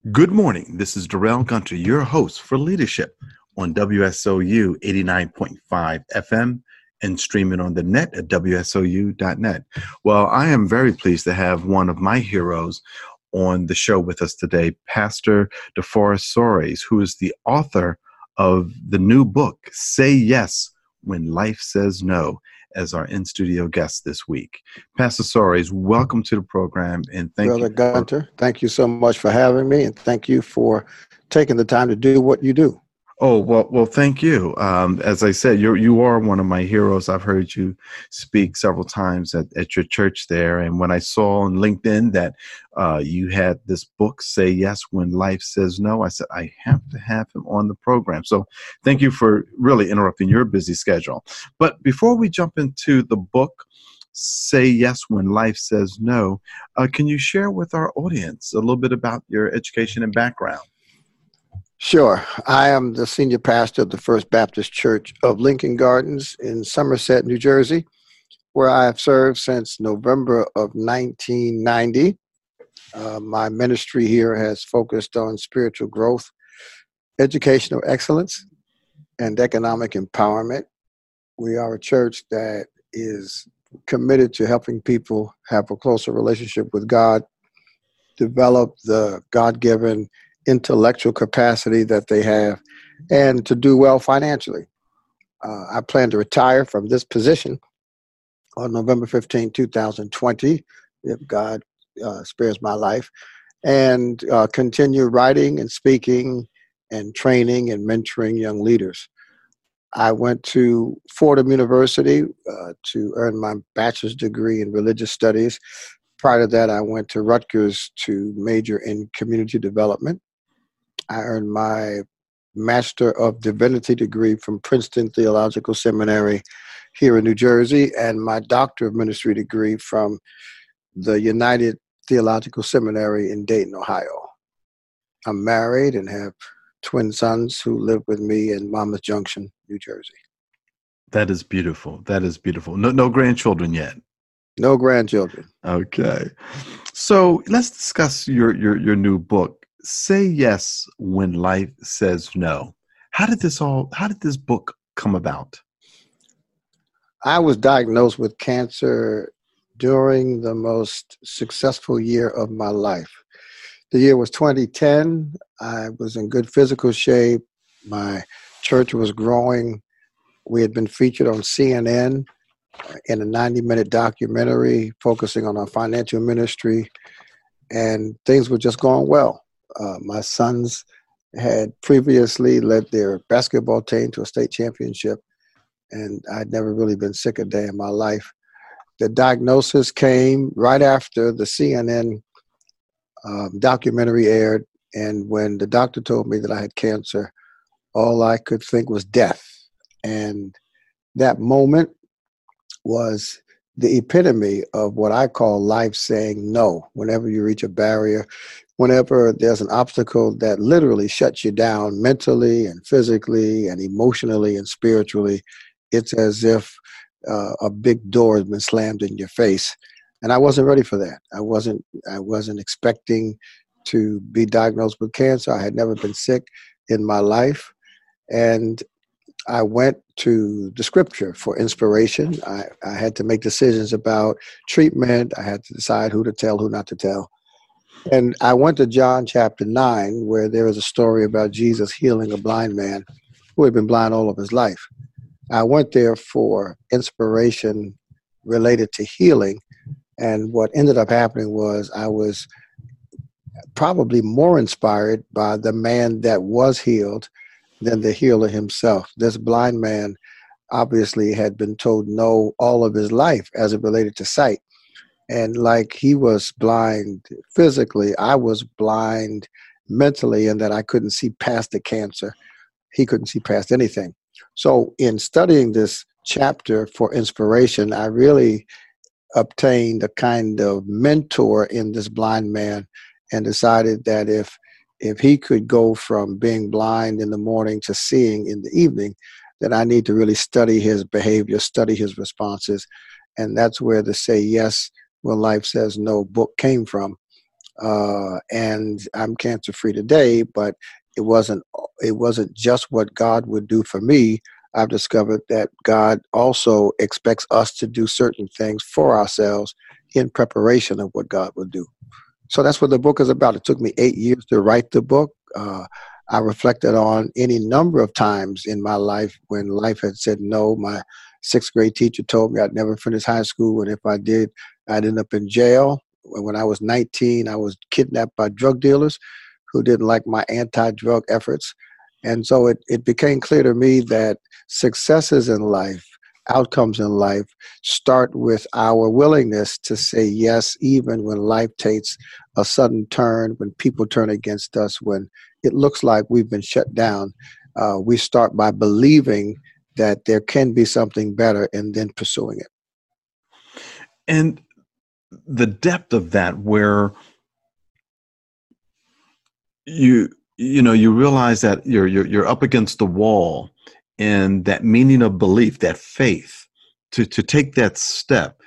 Good morning. This is Darrell Gunter, your host for Leadership on WSOU 89.5 FM and streaming on the net at WSOU.net. Well, I am very pleased to have one of my heroes on the show with us today, Pastor DeForest Soares, who is the author of the new book, Say Yes When Life Says No, as our in-studio guest this week. Pastor Soares, welcome to the program, and thank Brother you. Gunter, thank you so much for having me, and thank you for taking the time to do what you do. Oh, well, thank you. As I said, you are one of my heroes. I've heard you speak several times at your church there. And when I saw on LinkedIn that you had this book, Say Yes When Life Says No, I said, I have to have him on the program. So thank you for really interrupting your busy schedule. But before we jump into the book, Say Yes When Life Says No, can you share with our audience a little bit about your education and background? Sure. I am the senior pastor of the First Baptist Church of Lincoln Gardens in Somerset, New Jersey, where I have served since November of 1990. My ministry here has focused on spiritual growth, educational excellence, and economic empowerment. We are a church that is committed to helping people have a closer relationship with God, develop the God-given intellectual capacity that they have, and to do well financially. I plan to retire from this position on November 15, 2020, if God spares my life, and continue writing and speaking and training and mentoring young leaders. I went to Fordham University to earn my bachelor's degree in religious studies. Prior to that, I went to Rutgers to major in community development. I earned my Master of Divinity degree from Princeton Theological Seminary here in New Jersey, and my Doctor of Ministry degree from the United Theological Seminary in Dayton, Ohio. I'm married and have twin sons who live with me in Monmouth Junction, New Jersey. That is beautiful. That is beautiful. No grandchildren yet. No grandchildren. Okay. So let's discuss your new book, Say Yes When Life Says No. How did this book come about? I was diagnosed with cancer during the most successful year of my life. The year was 2010. I was in good physical shape. My church was growing. We had been featured on CNN in a 90-minute documentary focusing on our financial ministry, and things were just going well. My sons had previously led their basketball team to a state championship, and I'd never really been sick a day in my life. The diagnosis came right after the CNN documentary aired, and when the doctor told me that I had cancer, all I could think was death. And that moment was the epitome of what I call life saying no. Whenever you reach a barrier, whenever there's an obstacle that literally shuts you down mentally and physically and emotionally and spiritually, it's as if a big door has been slammed in your face. And I wasn't ready for that. I wasn't expecting to be diagnosed with cancer. I had never been sick in my life. And I went to the scripture for inspiration. I had to make decisions about treatment. I had to decide who to tell, who not to tell. And I went to John chapter 9, where there is a story about Jesus healing a blind man who had been blind all of his life. I went there for inspiration related to healing. And what ended up happening was I was probably more inspired by the man that was healed than the healer himself. This blind man obviously had been told no all of his life as it related to sight. And like he was blind physically, I was blind mentally, in that I couldn't see past the cancer. He couldn't see past anything. So in studying this chapter for inspiration, I really obtained a kind of mentor in this blind man, and decided that if he could go from being blind in the morning to seeing in the evening, then I need to really study his behavior, study his responses. And that's where the Say Yes When Life Says No book came from. and I'm cancer free today. But it wasn't just what God would do for me. I've discovered that God also expects us to do certain things for ourselves in preparation of what God will do. So that's what the book is about. It took me 8 years to write the book. I reflected on any number of times in my life when life had said no. My sixth grade teacher told me I'd never finish high school, and if I did, I'd end up in jail. When I was 19, I was kidnapped by drug dealers who didn't like my anti-drug efforts. And so it became clear to me that successes in life, outcomes in life, start with our willingness to say yes, even when life takes a sudden turn, when people turn against us, when it looks like we've been shut down. We start by believing that there can be something better and then pursuing it. And the depth of that, where you realize that you're up against the wall, and that meaning of belief, that faith to take that step.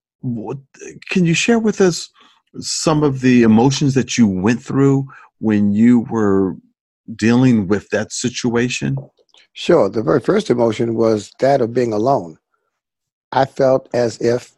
Can you share with us some of the emotions that you went through when you were dealing with that situation? Sure. The very first emotion was that of being alone. I felt as if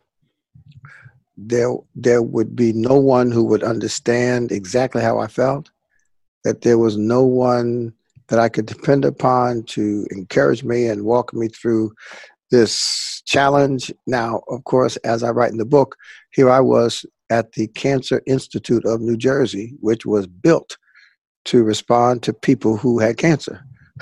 there would be no one who would understand exactly how I felt, that there was no one that I could depend upon to encourage me and walk me through this challenge. Now, of course, as I write in the book, here I was at the Cancer Institute of New Jersey, which was built to respond to people who had cancer.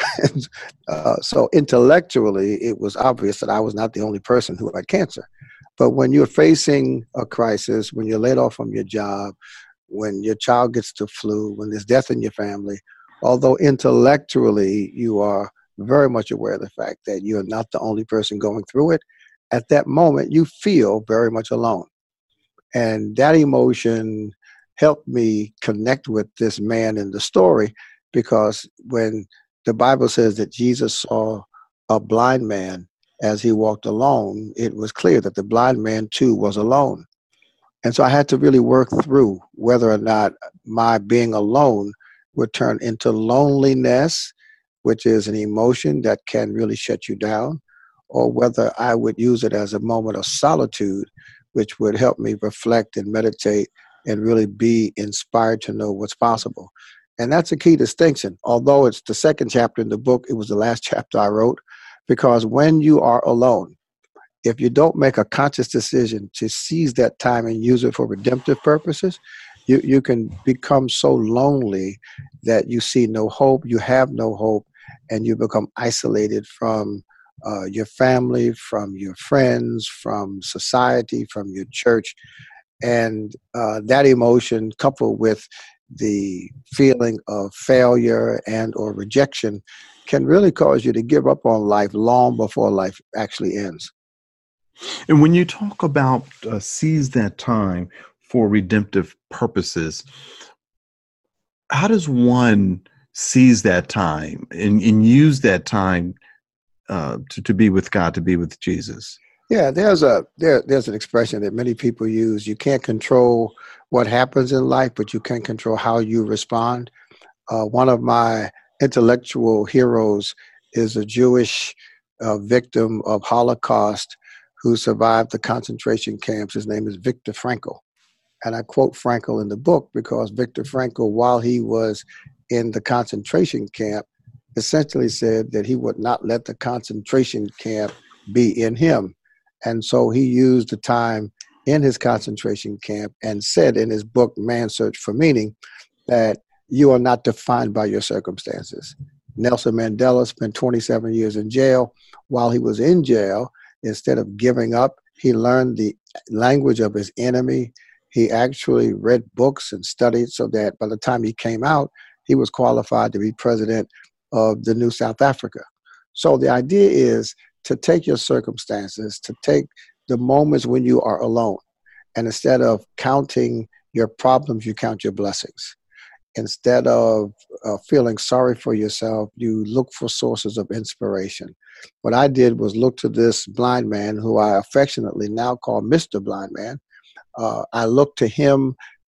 So intellectually, it was obvious that I was not the only person who had cancer. But when you're facing a crisis, when you're laid off from your job, when your child gets the flu, when there's death in your family, although intellectually you are very much aware of the fact that you're not the only person going through it, at that moment you feel very much alone. And that emotion helped me connect with this man in the story, because when the Bible says that Jesus saw a blind man as he walked alone, it was clear that the blind man too was alone. And so I had to really work through whether or not my being alone would turn into loneliness, which is an emotion that can really shut you down, or whether I would use it as a moment of solitude, which would help me reflect and meditate and really be inspired to know what's possible. And that's a key distinction. Although it's the second chapter in the book, it was the last chapter I wrote, because when you are alone, if you don't make a conscious decision to seize that time and use it for redemptive purposes, you can become so lonely that you see no hope, you have no hope, and you become isolated from your family, from your friends, from society, from your church. And that emotion, coupled with the feeling of failure and or rejection, can really cause you to give up on life long before life actually ends. And when you talk about seize that time for redemptive purposes, how does one seize that time and use that time to be with God, to be with Jesus? Yeah, there's an expression that many people use. You can't control what happens in life, but you can control how you respond. One of my intellectual heroes is a Jewish victim of Holocaust who survived the concentration camps. His name is Viktor Frankl. And I quote Frankl in the book because Viktor Frankl, while he was in the concentration camp, essentially said that he would not let the concentration camp be in him. And so he used the time in his concentration camp and said in his book, Man's Search for Meaning, that you are not defined by your circumstances. Nelson Mandela spent 27 years in jail. While he was in jail, instead of giving up, he learned the language of his enemy. He actually read books and studied so that by the time he came out, he was qualified to be president of the new South Africa. So the idea is to take your circumstances, to take the moments when you are alone, and instead of counting your problems, you count your blessings. Instead of feeling sorry for yourself, you look for sources of inspiration. What I did was look to this blind man, who I affectionately now call Mr. Blind Man. I looked to him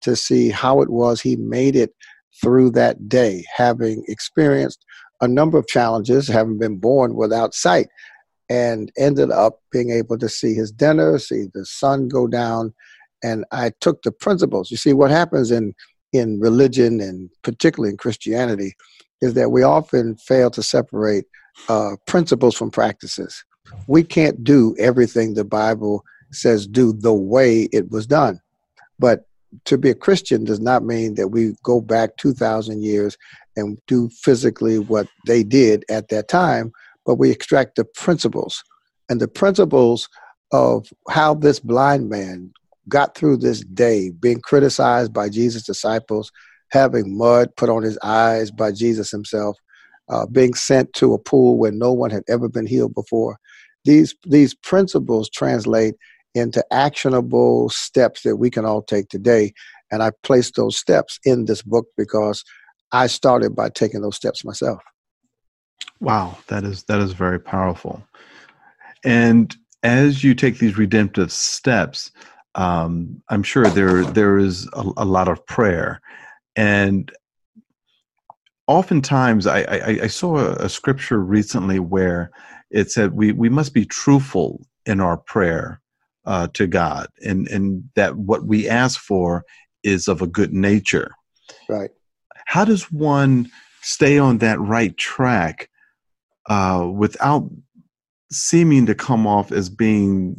to see how it was he made it through that day, having experienced a number of challenges, having been born without sight, and ended up being able to see his dinner, see the sun go down. And I took the principles. You see, what happens in religion, and particularly in Christianity, is that we often fail to separate principles from practices. We can't do everything the Bible says do the way it was done. But to be a Christian does not mean that we go back 2,000 years and do physically what they did at that time, but we extract the principles. And the principles of how this blind man got through this day, being criticized by Jesus' disciples, having mud put on his eyes by Jesus himself, being sent to a pool where no one had ever been healed before. These principles translate into actionable steps that we can all take today. And I placed those steps in this book because I started by taking those steps myself. Wow, that is very powerful. And as you take these redemptive steps, I'm sure there is a lot of prayer. And oftentimes, I saw a scripture recently where it said we must be truthful in our prayer to God, and that what we ask for is of a good nature. Right. How does one stay on that right track without seeming to come off as being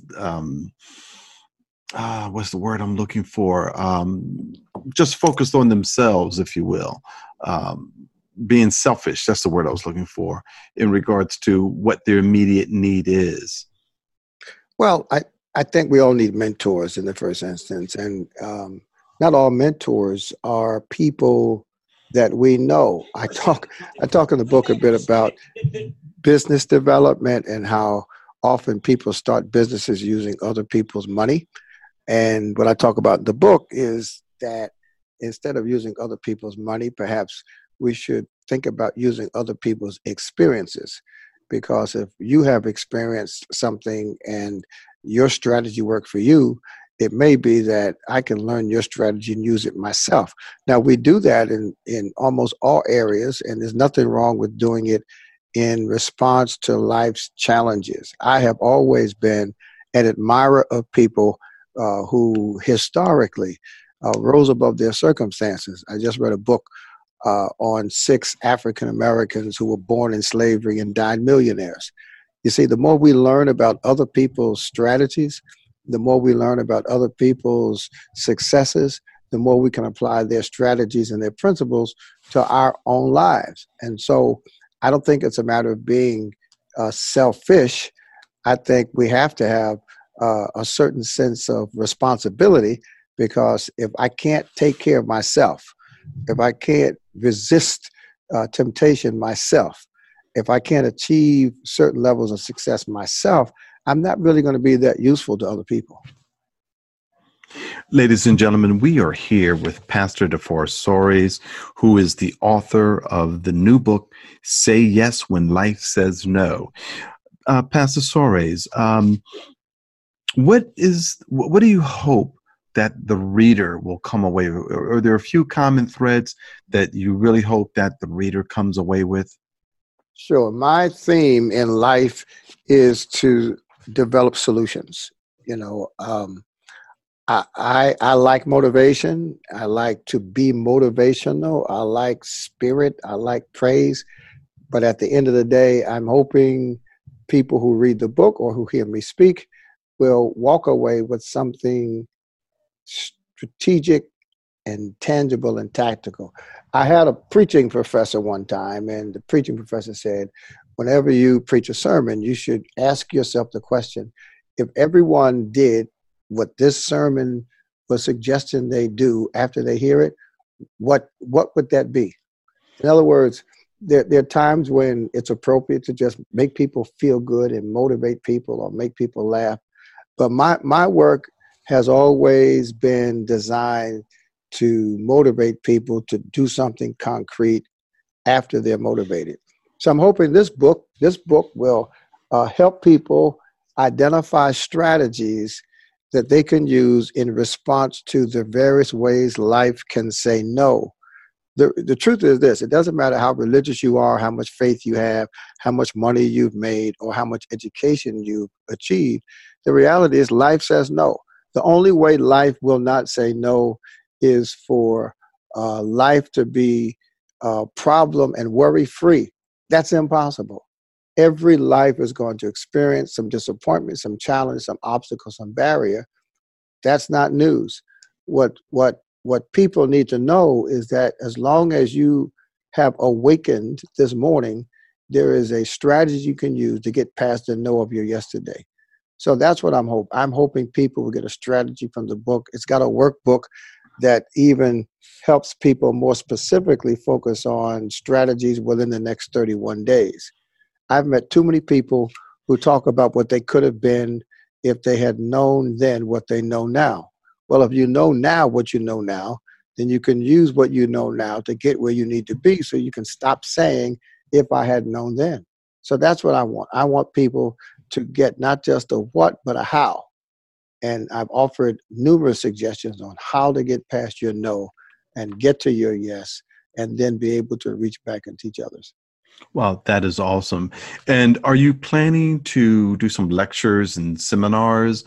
what's the word I'm looking for? Just focused on themselves, if you will. Being selfish, that's the word I was looking for, in regards to what their immediate need is. Well, I think we all need mentors in the first instance. And not all mentors are people that we know. I talk in the book a bit about business development and how often people start businesses using other people's money. And what I talk about in the book is that instead of using other people's money, perhaps we should think about using other people's experiences. Because if you have experienced something and your strategy worked for you, it may be that I can learn your strategy and use it myself. Now, we do that in almost all areas, and there's nothing wrong with doing it in response to life's challenges. I have always been an admirer of people who historically rose above their circumstances. I just read a book on 6 African Americans who were born in slavery and died millionaires. You see, the more we learn about other people's strategies, the more we learn about other people's successes, the more we can apply their strategies and their principles to our own lives. And so I don't think it's a matter of being selfish. I think we have to have a certain sense of responsibility, because if I can't take care of myself, if I can't resist temptation myself, if I can't achieve certain levels of success myself, I'm not really going to be that useful to other people. Ladies and gentlemen, we are here with Pastor DeForest Soaries, who is the author of the new book, Say Yes When Life Says No. Pastor Soaries, what do you hope that the reader will come away with? Are there a few common threads that you really hope that the reader comes away with? Sure. My theme in life is to develop solutions. You know, I like motivation. I like to be motivational. I like spirit. I like praise. But at the end of the day, I'm hoping people who read the book or who hear me speak will walk away with something strategic and tangible and tactical. I had a preaching professor one time, and the preaching professor said, whenever you preach a sermon, you should ask yourself the question, if everyone did what this sermon was suggesting they do after they hear it, what would that be? In other words, there are times when it's appropriate to just make people feel good and motivate people or make people laugh. But my work has always been designed to motivate people to do something concrete after they're motivated. So I'm hoping this book will help people identify strategies that they can use in response to the various ways life can say no. The truth is this: it doesn't matter how religious you are, how much faith you have, how much money you've made, or how much education you've achieved. The reality is life says no. The only way life will not say no is for life to be problem and worry free. That's impossible. Every life is going to experience some disappointment, some challenge, some obstacle, some barrier. That's not news. What people need to know is that as long as you have awakened this morning, there is a strategy you can use to get past the no of your yesterday. So that's what I'm hoping. I'm hoping people will get a strategy from the book. It's got a workbook that even helps people more specifically focus on strategies within the next 31 days. I've met too many people who talk about what they could have been if they had known then what they know now. Well, if you know now what you know now, then you can use what you know now to get where you need to be, so you can stop saying, if I had known then. So that's what I want. I want people to get not just a what, but a how. And I've offered numerous suggestions on how to get past your no and get to your yes, and then be able to reach back and teach others. Wow, that is awesome. And are you planning to do some lectures and seminars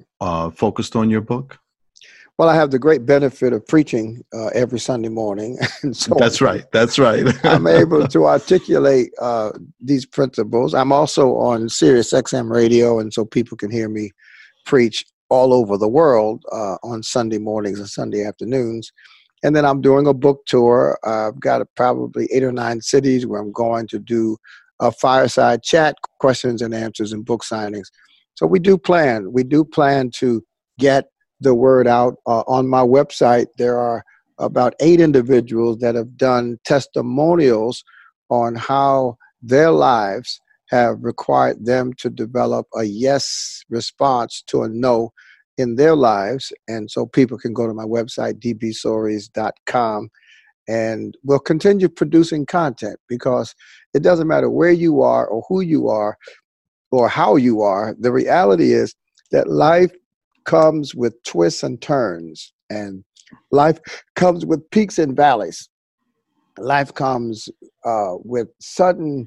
focused on your book? Well, I have the great benefit of preaching every Sunday morning. And so That's right. That's right. I'm able to articulate these principles. I'm also on Sirius XM radio, and so people can hear me preach all over the world on Sunday mornings and Sunday afternoons. And then I'm doing a book tour. I've got probably 8 or 9 cities where I'm going to do a fireside chat, questions and answers, and book signings. So we do plan to get the word out. On my website, there are about 8 individuals that have done testimonials on how their lives have required them to develop a yes response to a no in their lives. And so people can go to my website, dbsoaries.com, and we'll continue producing content, because it doesn't matter where you are or who you are or how you are. The reality is that life comes with twists and turns, and life comes with peaks and valleys. Life comes with sudden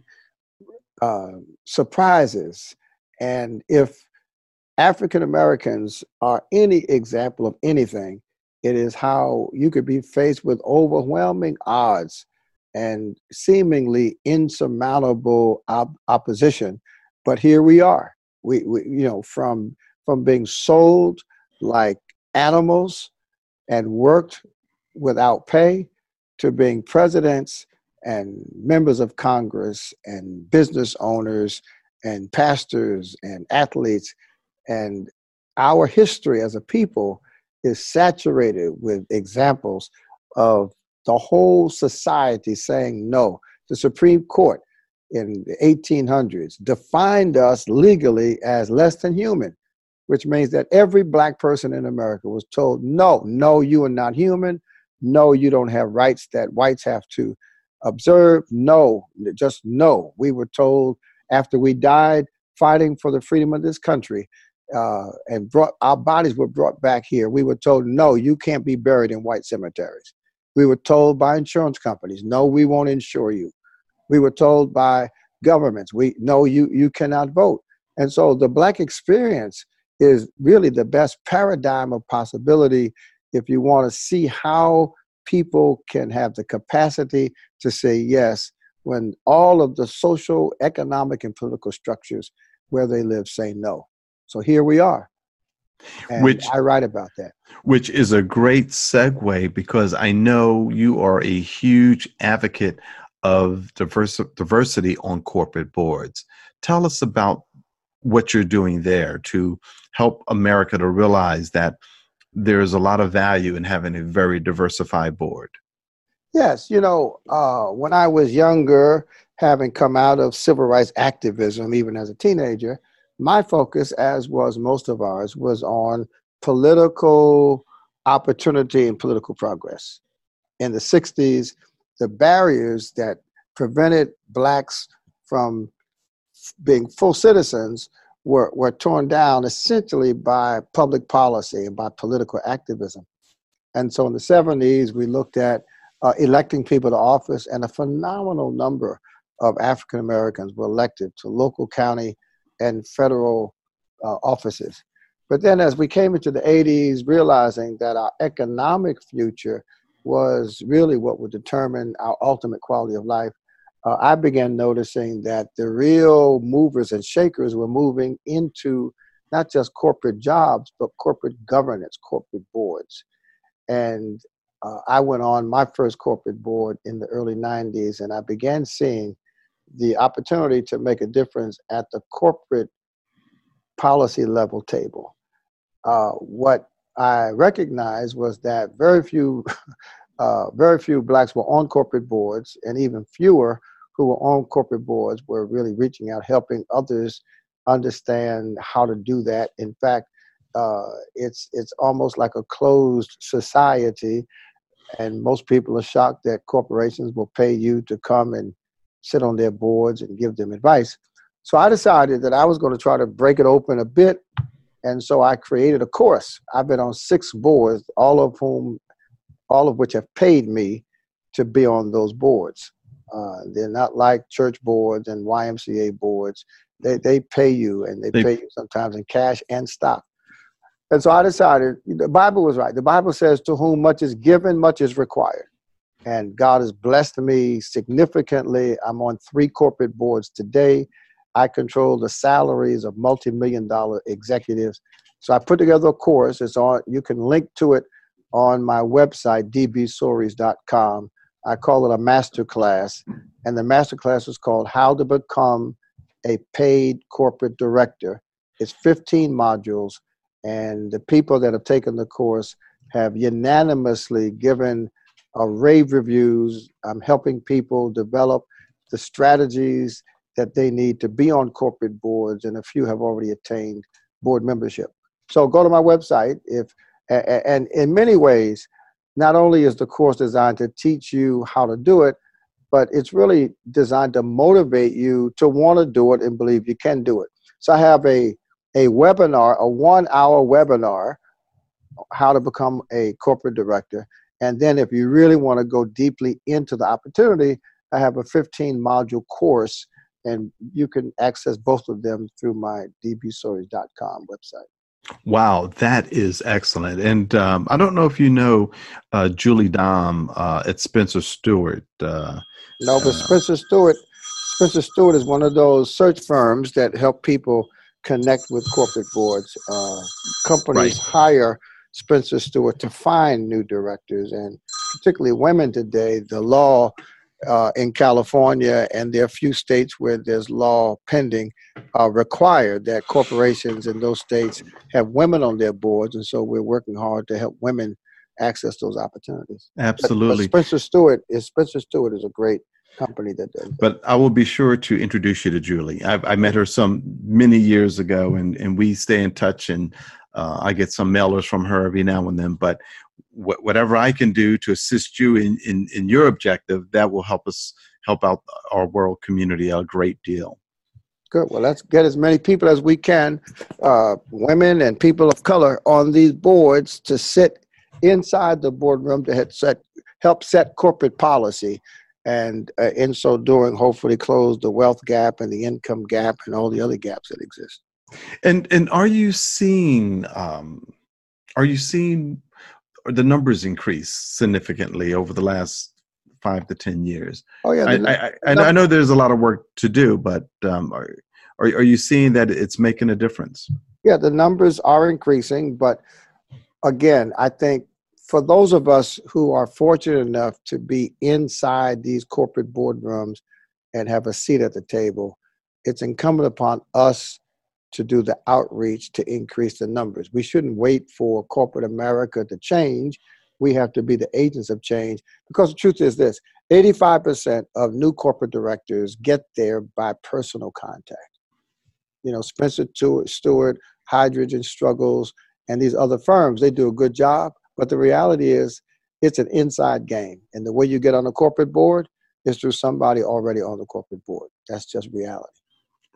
surprises. And if African Americans are any example of anything, it is how you could be faced with overwhelming odds and seemingly insurmountable opposition. But here we are. We from being sold like animals and worked without pay, to being presidents and members of Congress and business owners and pastors and athletes. And our history as a people is saturated with examples of the whole society saying no. The Supreme Court in the 1800s defined us legally as less than human, which means that every Black person in America was told, no, you are not human. No, you don't have rights that whites have to observe. No, just no. We were told after we died fighting for the freedom of this country, and our bodies were brought back here, we were told, no, you can't be buried in white cemeteries. We were told by insurance companies, no, we won't insure you. We were told by governments, you cannot vote. And so the Black experience is really the best paradigm of possibility if you want to see how people can have the capacity to say yes when all of the social, economic, and political structures where they live say no. So here we are. And I write about that. Which is a great segue, because I know you are a huge advocate of diversity on corporate boards. Tell us about what you're doing there to help America to realize that there's a lot of value in having a very diversified board. Yes, when I was younger, having come out of civil rights activism, even as a teenager, my focus, as was most of ours, was on political opportunity and political progress. In the 60s, the barriers that prevented Blacks from being full citizens were torn down essentially by public policy and by political activism. And so in the 70s, we looked at electing people to office, and a phenomenal number of African Americans were elected to local, county, and federal offices. But then as we came into the 80s, realizing that our economic future was really what would determine our ultimate quality of life, I began noticing that the real movers and shakers were moving into not just corporate jobs, but corporate governance, corporate boards. And I went on my first corporate board in the early 90s, and I began seeing the opportunity to make a difference at the corporate policy level table. What I recognized was that very few blacks were on corporate boards, and even fewer who were on corporate boards were really reaching out, helping others understand how to do that. In fact, it's almost like a closed society, and most people are shocked that corporations will pay you to come and sit on their boards and give them advice. So I decided that I was going to try to break it open a bit, and so I created a course. I've been on 6 boards, all of which have paid me to be on those boards. They're not like church boards and YMCA boards. They pay you, and they pay you sometimes in cash and stock. And so I decided, the Bible was right. The Bible says, to whom much is given, much is required. And God has blessed me significantly. I'm on 3 corporate boards today. I control the salaries of multi-million-dollar executives. So I put together a course. You can link to it on my website, dbsoaries.com. I call it a master class, and the master class is called How to Become a Paid Corporate Director. It's 15 modules, and the people that have taken the course have unanimously given rave reviews. I'm helping people develop the strategies that they need to be on corporate boards, and a few have already attained board membership. So go to my website. And in many ways, not only is the course designed to teach you how to do it, but it's really designed to motivate you to want to do it and believe you can do it. So I have a webinar, a 1-hour webinar, how to become a corporate director. And then if you really want to go deeply into the opportunity, I have a 15-module course, and you can access both of them through my dbsoaries.com website. Wow, that is excellent. And I don't know if you know Julie Dom at Spencer Stuart. No, but Spencer Stuart is one of those search firms that help people connect with corporate boards. Companies hire Spencer Stuart to find new directors, and particularly women today. The law in California, and there are a few states where there's law pending, required that corporations in those states have women on their boards, and so we're working hard to help women access those opportunities. Absolutely. But Spencer Stuart is a great company that does that. But I will be sure to introduce you to Julie. I met her many years ago, and we stay in touch, and I get some mailers from her every now and then. But whatever I can do to assist you in your objective, that will help out our world community a great deal. Good. Well, let's get as many people as we can, women and people of color, on these boards to sit inside the boardroom to help set corporate policy, and in so doing, hopefully close the wealth gap and the income gap and all the other gaps that exist. And are you seeing the numbers increase significantly over the last 5 to 10 years? Oh yeah, I know there's a lot of work to do, but are you seeing that it's making a difference? Yeah, the numbers are increasing, but again, I think for those of us who are fortunate enough to be inside these corporate boardrooms and have a seat at the table, it's incumbent upon us to do the outreach to increase the numbers. We shouldn't wait for corporate America to change. We have to be the agents of change, because the truth is this: 85% of new corporate directors get there by personal contact. You know, Spencer Stuart, Hydrogen Struggles, and these other firms, they do a good job, but the reality is it's an inside game. And the way you get on a corporate board is through somebody already on the corporate board. That's just reality.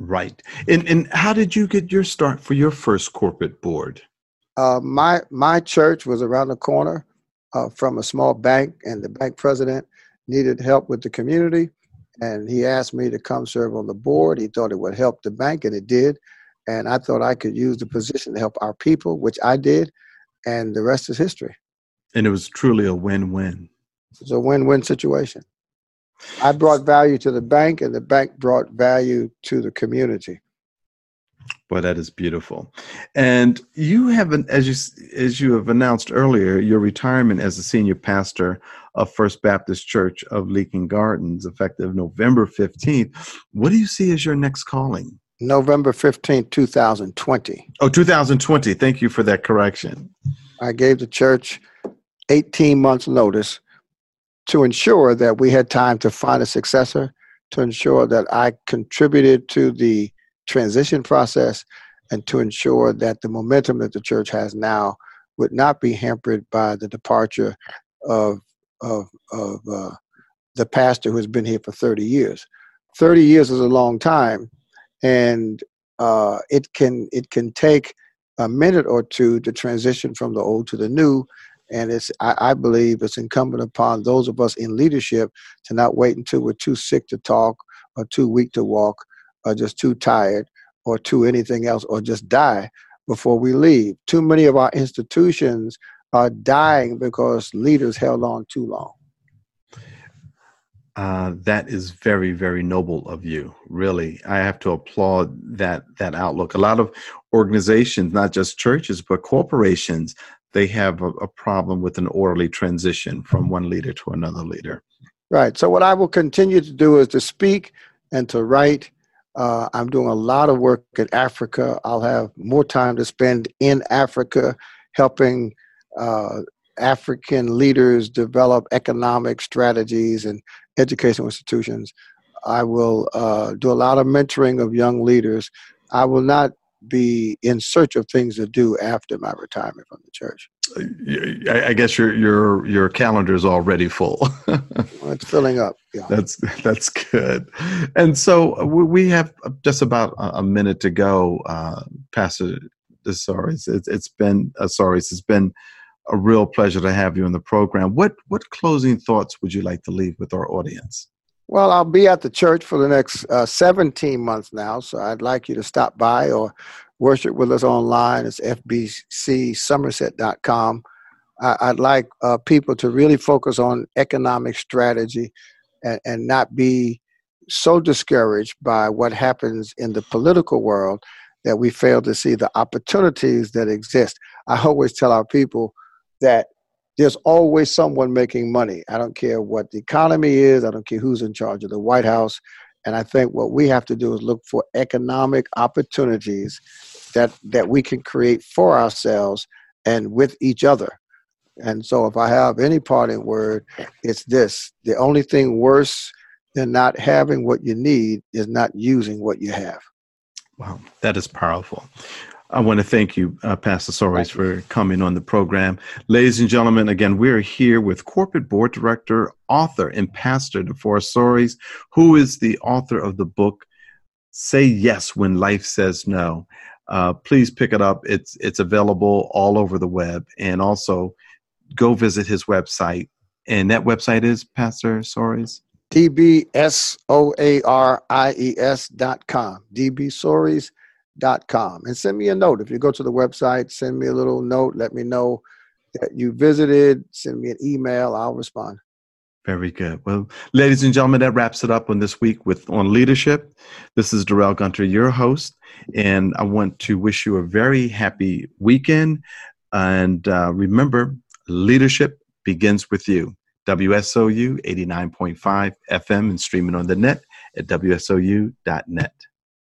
Right. And how did you get your start for your first corporate board? My church was around the corner from a small bank, and the bank president needed help with the community, and he asked me to come serve on the board. He thought it would help the bank, and it did. And I thought I could use the position to help our people, which I did, and the rest is history. And it was truly a win-win. It's a win-win situation. I brought value to the bank, and the bank brought value to the community. Boy, that is beautiful. And you have, as you have announced earlier, your retirement as a senior pastor of First Baptist Church of Leakin Gardens, effective November 15th. What do you see as your next calling? November 15th, 2020. Oh, 2020. Thank you for that correction. I gave the church 18 months notice to ensure that we had time to find a successor, to ensure that I contributed to the transition process, and to ensure that the momentum that the church has now would not be hampered by the departure of the pastor who has been here for 30 years. 30 years is a long time, and it can take a minute or two to transition from the old to the new. And I believe it's incumbent upon those of us in leadership to not wait until we're too sick to talk, or too weak to walk, or just too tired, or too anything else, or just die before we leave. Too many of our institutions are dying because leaders held on too long. That is very, very noble of you. Really, I have to applaud that outlook. A lot of organizations, not just churches, but corporations, they have a problem with an orderly transition from one leader to another leader. Right. So what I will continue to do is to speak and to write. I'm doing a lot of work in Africa. I'll have more time to spend in Africa helping African leaders develop economic strategies and educational institutions. I will do a lot of mentoring of young leaders. I will not be in search of things to do after my retirement from the church. I guess your calendar is already full. Well, it's filling up. Yeah. That's good. And so we have just about a minute to go, Pastor Soaries. It's been a real pleasure to have you on the program. What closing thoughts would you like to leave with our audience? Well, I'll be at the church for the next 17 months now, so I'd like you to stop by or worship with us online. It's fbcsomerset.com. I'd like people to really focus on economic strategy and not be so discouraged by what happens in the political world that we fail to see the opportunities that exist. I always tell our people that there's always someone making money. I don't care what the economy is. I don't care who's in charge of the White House. And I think what we have to do is look for economic opportunities that we can create for ourselves and with each other. And so if I have any parting word, it's this: the only thing worse than not having what you need is not using what you have. Wow, that is powerful. I want to thank you, Pastor Soaries, for coming on the program. Ladies and gentlemen, again, we're here with Corporate Board Director, author, and pastor DeForest Soaries, who is the author of the book, Say Yes When Life Says No. Please pick it up. It's available all over the web. And also go visit his website. And that website is, Pastor Soaries? dbsoaries.com. dbsoaries.com. And send me a note. If you go to the website, send me a little note. Let me know that you visited. Send me an email. I'll respond. Very good. Well, ladies and gentlemen, that wraps it up on this week on leadership. This is Darrell Gunter, your host, and I want to wish you a very happy weekend. And remember, leadership begins with you. WSOU 89.5 FM and streaming on the net at WSOU.net.